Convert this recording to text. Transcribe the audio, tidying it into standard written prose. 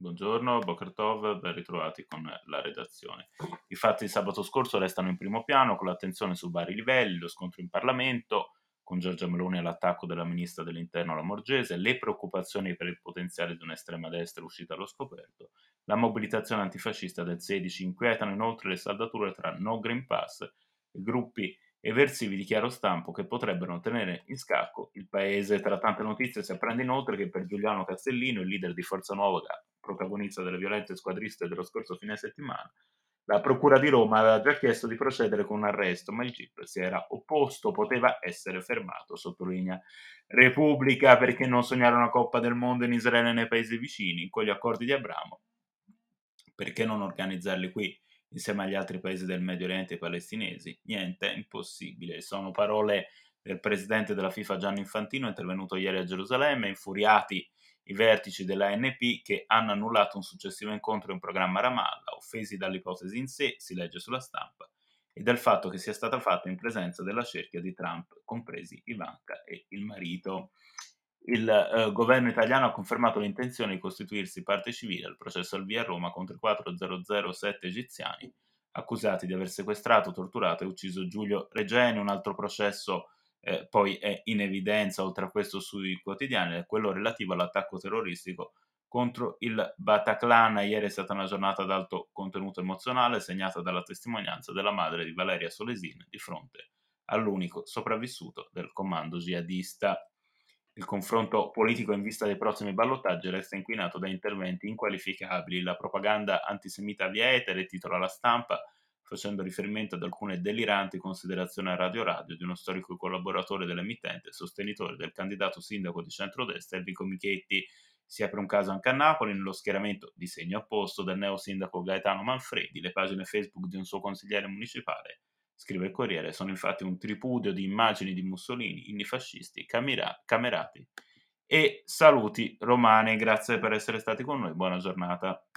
Buongiorno, Boker Tov, ben ritrovati con la redazione. I fatti di sabato scorso restano in primo piano con l'attenzione su vari livelli, lo scontro in Parlamento, con Giorgia Meloni all'attacco della ministra dell'Interno Lamorgese, le preoccupazioni per il potenziale di un'estrema destra uscita allo scoperto, la mobilitazione antifascista del 16 inquietano inoltre le saldature tra no Green Pass e gruppi eversivi di chiaro stampo che potrebbero tenere in scacco il paese. Tra tante notizie si apprende inoltre che per Giuliano Castellino, il leader di Forza Nuova, protagonista delle violenze squadriste dello scorso fine settimana, la Procura di Roma aveva già chiesto di procedere con un arresto, ma il GIP si era opposto, poteva essere fermato, sottolinea Repubblica, perché non sognare una Coppa del Mondo in Israele e nei paesi vicini, con gli accordi di Abramo, perché non organizzarli qui insieme agli altri paesi del Medio Oriente e ai palestinesi? Niente, è impossibile. Sono parole del presidente della FIFA Gianni Infantino, intervenuto ieri a Gerusalemme, infuriati i vertici dell'ANP che hanno annullato un successivo incontro in programma a Ramallah, offesi dall'ipotesi in sé, si legge sulla stampa, e del fatto che sia stata fatta in presenza della cerchia di Trump, compresi Ivanka e il marito. Il governo italiano ha confermato l'intenzione di costituirsi parte civile al processo al via a Roma contro i 4007 egiziani accusati di aver sequestrato, torturato e ucciso Giulio Regeni. Un altro processo poi è in evidenza, oltre a questo sui quotidiani, è quello relativo all'attacco terroristico contro il Bataclan. Ieri è stata una giornata ad alto contenuto emozionale, segnata dalla testimonianza della madre di Valeria Solesin di fronte all'unico sopravvissuto del comando jihadista. Il confronto politico in vista dei prossimi ballottaggi resta inquinato da interventi inqualificabili. La propaganda antisemita via etere, titola La Stampa, facendo riferimento ad alcune deliranti considerazioni a Radio Radio di uno storico collaboratore dell'emittente e sostenitore del candidato sindaco di centrodestra Enrico Michetti. Si apre un caso anche a Napoli, nello schieramento di segno opposto del neo sindaco Gaetano Manfredi. Le pagine Facebook di un suo consigliere municipale, scrive il Corriere, sono infatti un tripudio di immagini di Mussolini, inni fascisti, camerati e saluti romani. Grazie per essere stati con noi, buona giornata.